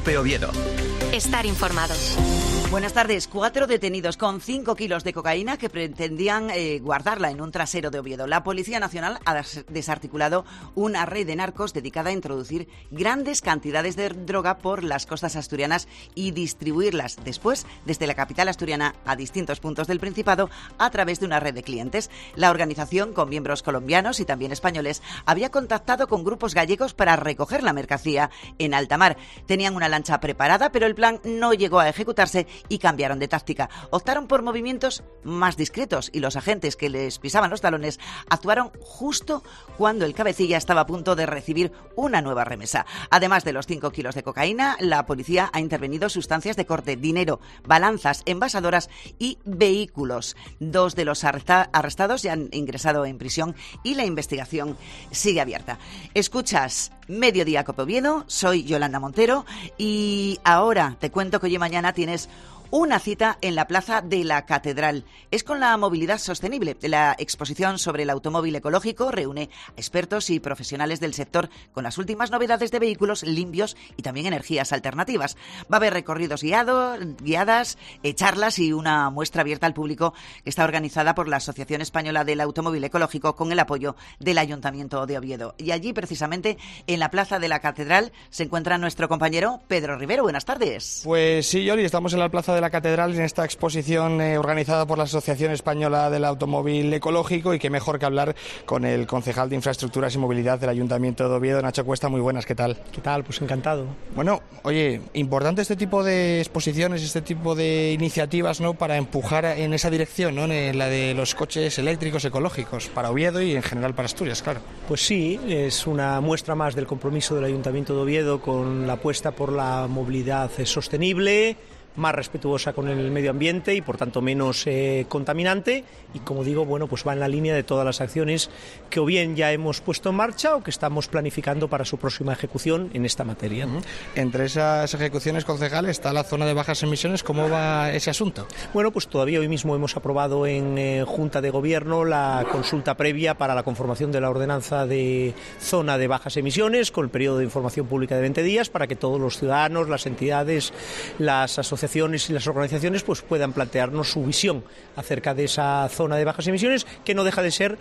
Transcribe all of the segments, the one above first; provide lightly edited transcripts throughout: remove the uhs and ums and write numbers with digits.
COPE Oviedo. Estar informados. Buenas tardes. 4 detenidos con 5 kilos de cocaína que pretendían guardarla en un trasero de Oviedo. La Policía Nacional ha desarticulado una red de narcos dedicada a introducir grandes cantidades de droga por las costas asturianas y distribuirlas después desde la capital asturiana a distintos puntos del Principado a través de una red de clientes. La organización, con miembros colombianos y también españoles, había contactado con grupos gallegos para recoger la mercancía en alta mar. Tenían una lancha preparada, pero el plan no llegó a ejecutarse y cambiaron de táctica. Optaron por movimientos más discretos y los agentes que les pisaban los talones actuaron justo cuando el cabecilla estaba a punto de recibir una nueva remesa. Además de los 5 kilos de cocaína, la policía ha intervenido sustancias de corte, dinero, balanzas, envasadoras y vehículos. 2 de los arrestados ya han ingresado en prisión y la investigación sigue abierta. Escuchas Mediodía COPE Oviedo, soy Yolanda Montero y ahora te cuento que hoy y mañana tienes una cita en la Plaza de la Catedral. Es con la movilidad sostenible. La exposición sobre el automóvil ecológico reúne a expertos y profesionales del sector con las últimas novedades de vehículos limpios y también energías alternativas. Va a haber recorridos guiadas, charlas y una muestra abierta al público que está organizada por la Asociación Española del Automóvil Ecológico con el apoyo del Ayuntamiento de Oviedo. Y allí, precisamente, en la Plaza de la Catedral, se encuentra nuestro compañero Pedro Rivero. Buenas tardes. Pues sí, Yoli, estamos en la Plaza de la Catedral en esta exposición organizada por la Asociación Española del Automóvil Ecológico, y qué mejor que hablar con el concejal de Infraestructuras y Movilidad del Ayuntamiento de Oviedo, Nacho Cuesta. Muy buenas, ¿qué tal? ¿Qué tal? Pues encantado. Bueno, oye, importante este tipo de exposiciones, este tipo de iniciativas, ¿no?, para empujar en esa dirección, ¿no?, en la de los coches eléctricos ecológicos para Oviedo y en general para Asturias, claro. Pues sí, es una muestra más del compromiso del Ayuntamiento de Oviedo con la apuesta por la movilidad sostenible, más respetuosa con el medio ambiente y por tanto menos contaminante, y como digo, bueno, pues va en la línea de todas las acciones que o bien ya hemos puesto en marcha o que estamos planificando para su próxima ejecución en esta materia. Entre esas ejecuciones, concejal, está la zona de bajas emisiones. ¿Cómo va ese asunto? Bueno, pues todavía hoy mismo hemos aprobado en Junta de Gobierno la consulta previa para la conformación de la ordenanza de zona de bajas emisiones, con el periodo de información pública de 20 días, para que todos los ciudadanos, las entidades, las asociaciones y las organizaciones pues puedan plantearnos su visión acerca de esa zona de bajas emisiones, que no deja de ser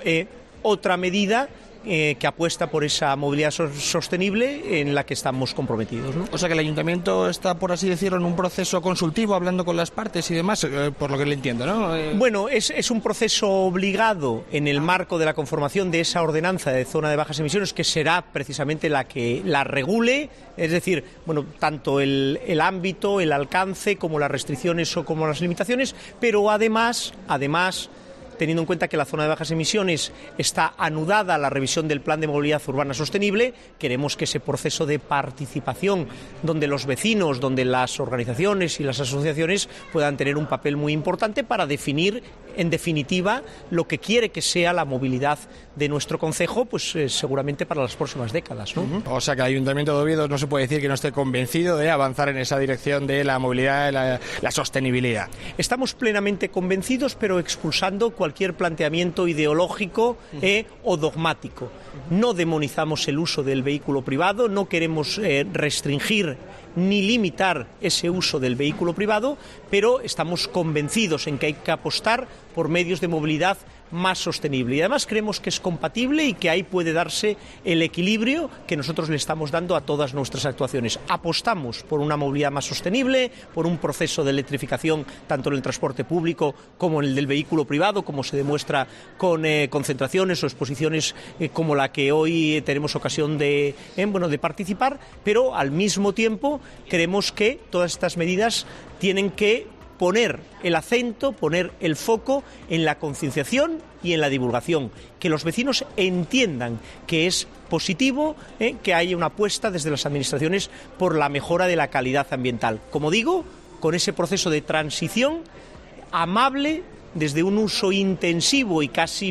otra medida que apuesta por esa movilidad sostenible en la que estamos comprometidos, ¿no? O sea que el Ayuntamiento está, por así decirlo, en un proceso consultivo, hablando con las partes y demás, por lo que le entiendo, ¿no? Bueno, es un proceso obligado en el marco de la conformación de esa ordenanza de zona de bajas emisiones, que será precisamente la que la regule, es decir, bueno, tanto el ámbito, el alcance, como las restricciones o como las limitaciones, pero además, teniendo en cuenta que la zona de bajas emisiones está anudada a la revisión del Plan de Movilidad Urbana Sostenible, queremos que ese proceso de participación, donde los vecinos, donde las organizaciones y las asociaciones puedan tener un papel muy importante para definir, en definitiva, lo que quiere que sea la movilidad de nuestro concejo, pues seguramente para las próximas décadas, ¿no? O sea que el Ayuntamiento de Oviedo no se puede decir que no esté convencido de avanzar en esa dirección de la movilidad, la sostenibilidad. Estamos plenamente convencidos, pero expulsando cualquier planteamiento ideológico o dogmático. No demonizamos el uso del vehículo privado, no queremos restringir ni limitar ese uso del vehículo privado, pero estamos convencidos en que hay que apostar por medios de movilidad más sostenible, y además creemos que es compatible y que ahí puede darse el equilibrio que nosotros le estamos dando a todas nuestras actuaciones. Apostamos por una movilidad más sostenible, por un proceso de electrificación tanto en el transporte público como en el del vehículo privado, como se demuestra con concentraciones o exposiciones como la que hoy tenemos ocasión de participar, pero al mismo tiempo creemos que todas estas medidas tienen que poner el acento, poner el foco en la concienciación y en la divulgación, que los vecinos entiendan que es positivo que haya una apuesta desde las administraciones por la mejora de la calidad ambiental. Como digo, con ese proceso de transición amable, desde un uso intensivo y casi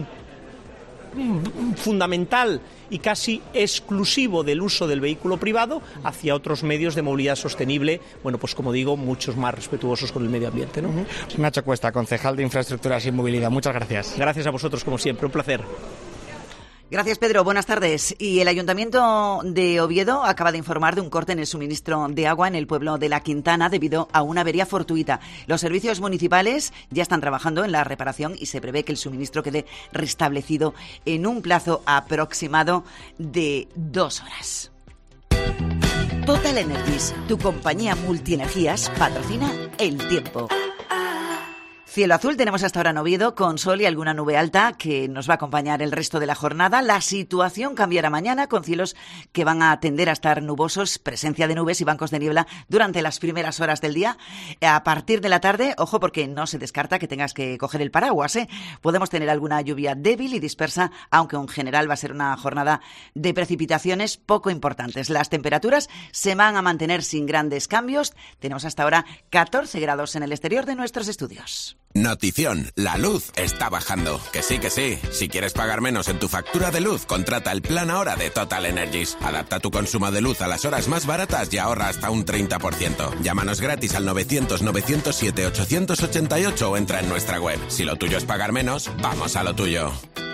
fundamental y casi exclusivo del uso del vehículo privado hacia otros medios de movilidad sostenible, bueno, pues como digo, muchos más respetuosos con el medio ambiente, ¿no? Nacho Cuesta, concejal de Infraestructuras y Movilidad, muchas gracias. Gracias a vosotros, como siempre, un placer. Gracias, Pedro. Buenas tardes. Y el Ayuntamiento de Oviedo acaba de informar de un corte en el suministro de agua en el pueblo de La Quintana debido a una avería fortuita. Los servicios municipales ya están trabajando en la reparación y se prevé que el suministro quede restablecido en un plazo aproximado de 2 horas. Total Energies, tu compañía multienergías, patrocina el tiempo. Cielo azul tenemos hasta ahora en Oviedo, con sol y alguna nube alta que nos va a acompañar el resto de la jornada. La situación cambiará mañana con cielos que van a tender a estar nubosos, presencia de nubes y bancos de niebla durante las primeras horas del día. A partir de la tarde, ojo porque no se descarta que tengas que coger el paraguas, ¿eh? Podemos tener alguna lluvia débil y dispersa, aunque en general va a ser una jornada de precipitaciones poco importantes. Las temperaturas se van a mantener sin grandes cambios. Tenemos hasta ahora 14 grados en el exterior de nuestros estudios. Notición, la luz está bajando. Que sí, que sí. Si quieres pagar menos en tu factura de luz, contrata el plan ahora de Total Energies. Adapta tu consumo de luz a las horas más baratas y ahorra hasta un 30%. Llámanos gratis al 900-907-888 o entra en nuestra web. Si lo tuyo es pagar menos, vamos a lo tuyo.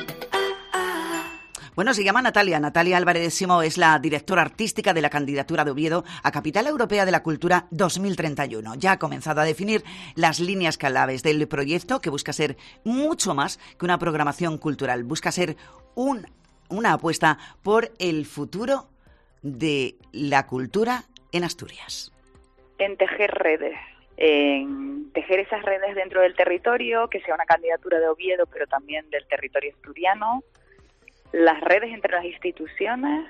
Bueno, se llama Natalia. Natalia Álvarez Simó es la directora artística de la candidatura de Oviedo a Capital Europea de la Cultura 2031. Ya ha comenzado a definir las líneas claves del proyecto, que busca ser mucho más que una programación cultural. Busca ser una apuesta por el futuro de la cultura en Asturias. En tejer redes. En tejer esas redes dentro del territorio, que sea una candidatura de Oviedo, pero también del territorio asturiano. Las redes entre las instituciones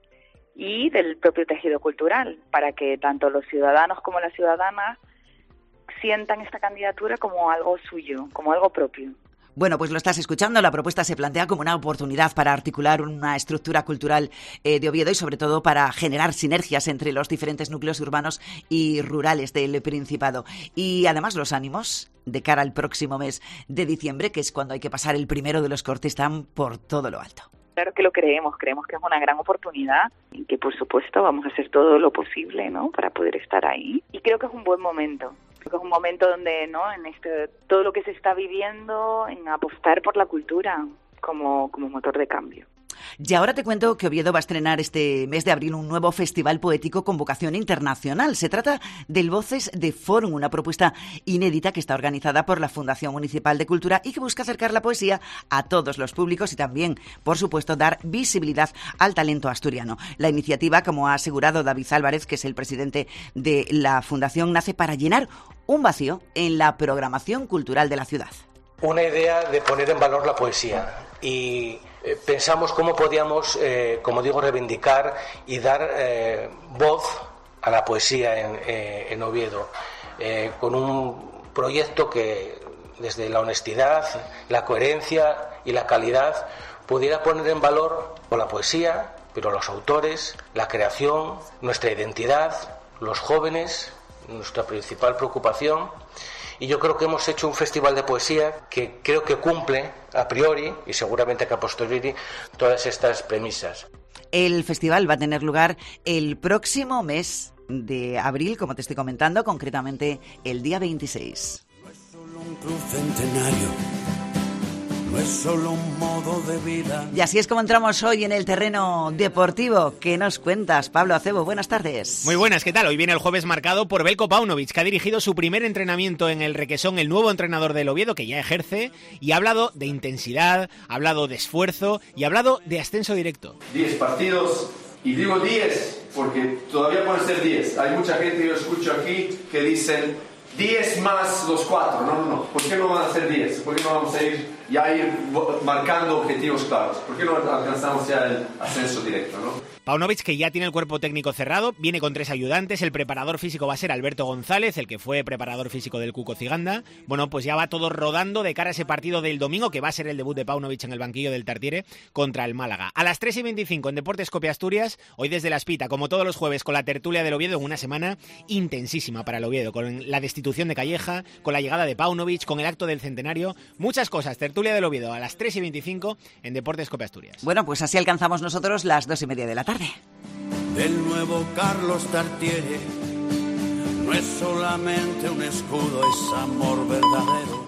y del propio tejido cultural, para que tanto los ciudadanos como las ciudadanas sientan esta candidatura como algo suyo, como algo propio. Bueno, pues lo estás escuchando. La propuesta se plantea como una oportunidad para articular una estructura cultural de Oviedo y sobre todo para generar sinergias entre los diferentes núcleos urbanos y rurales del Principado. Y además los ánimos de cara al próximo mes de diciembre, que es cuando hay que pasar el primero de los cortes, están por todo lo alto. Claro que lo creemos que es una gran oportunidad y que por supuesto vamos a hacer todo lo posible, ¿no?, para poder estar ahí. Y creo que es un buen momento. Creo que es un momento donde, ¿no?, en todo lo que se está viviendo, en apostar por la cultura como motor de cambio. Y ahora te cuento que Oviedo va a estrenar este mes de abril un nuevo festival poético con vocación internacional. Se trata del Voces de Fórum, una propuesta inédita que está organizada por la Fundación Municipal de Cultura y que busca acercar la poesía a todos los públicos y también, por supuesto, dar visibilidad al talento asturiano. La iniciativa, como ha asegurado David Álvarez, que es el presidente de la Fundación, nace para llenar un vacío en la programación cultural de la ciudad. Una idea de poner en valor la poesía y pensamos cómo podíamos, como digo, reivindicar y dar voz a la poesía en Oviedo, con un proyecto que desde la honestidad, la coherencia y la calidad pudiera poner en valor la poesía, pero los autores, la creación, nuestra identidad, los jóvenes, nuestra principal preocupación. Y yo creo que hemos hecho un festival de poesía que creo que cumple a priori y seguramente que a posteriori todas estas premisas. El festival va a tener lugar el próximo mes de abril, como te estoy comentando, concretamente el día 26. No es solo un club centenario, no es solo un modo de vida. Y así es como entramos hoy en el terreno deportivo. ¿Qué nos cuentas, Pablo Acebo? Buenas tardes. Muy buenas, ¿qué tal? Hoy viene el jueves marcado por Veljko Paunovic, que ha dirigido su primer entrenamiento en el Requesón, el nuevo entrenador del Oviedo, que ya ejerce, y ha hablado de intensidad, ha hablado de esfuerzo y ha hablado de ascenso directo. 10 partidos, y digo 10 porque todavía pueden ser 10. Hay mucha gente que yo escucho aquí que dicen 10 más los 4. No. ¿Por qué no van a ser 10? ¿Por qué no vamos a ir marcando objetivos claros? ¿Por qué no alcanzamos ya el ascenso directo, no? Paunovic, que ya tiene el cuerpo técnico cerrado, viene con 3 ayudantes. El preparador físico va a ser Alberto González, el que fue preparador físico del Cuco Ciganda. Bueno, pues ya va todo rodando de cara a ese partido del domingo, que va a ser el debut de Paunovic en el banquillo del Tartiere contra el Málaga. A las 3:25 en Deportes Cope Asturias, hoy desde La Espita, como todos los jueves, con la tertulia del Oviedo en una semana intensísima para el Oviedo, con la destitución de Calleja, con la llegada de Paunovic, con el acto del centenario, muchas cosas. Tertulia del Oviedo a las 3:25 en Deportes Cope Asturias. Bueno, pues así alcanzamos nosotros las 2:30 de la tarde. Del nuevo Carlos Tartiere no es solamente un escudo, es amor verdadero.